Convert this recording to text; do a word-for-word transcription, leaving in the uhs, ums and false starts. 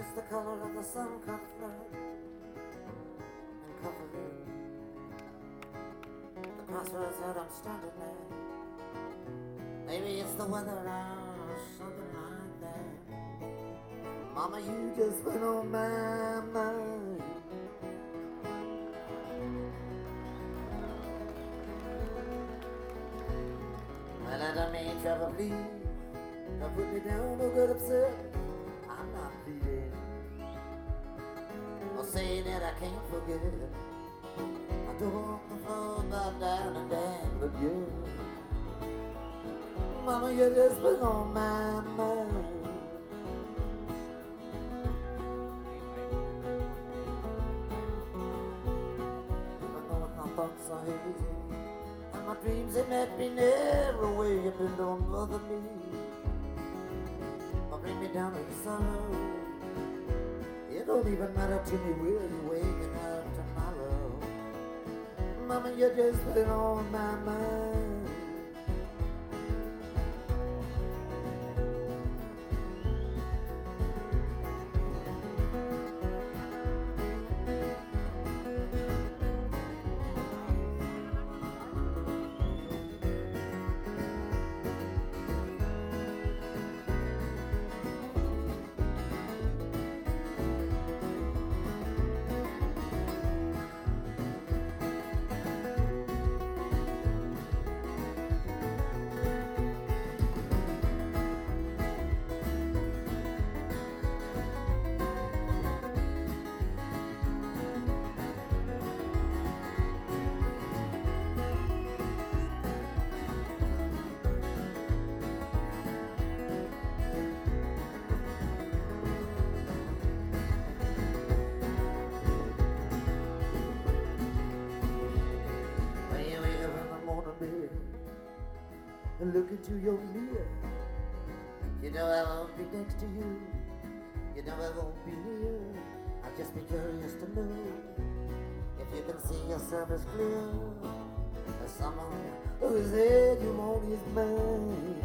the color of the sun cut flood and covered it. The crossroads that I'm standing at, maybe it's the weather or something like that. Mama, you just been on my mind. Well, I don't mean trouble, please. Don't put me down, no good upset. I'm not pleading or saying that I can't forget. I don't walk the floor, bow down and down, but you, Mama, you just been on my mind. Even though my thoughts are hazy and my dreams they met me never way, you don't bother me or bring me down in sorrow. It don't even matter to me where you're waking up tomorrow. Mama, you just been on my mind. And look into your mirror, you know I won't be next to you, you know I won't be near. I'll just be curious to know if you can see yourself as clear as someone whose head you want is mine.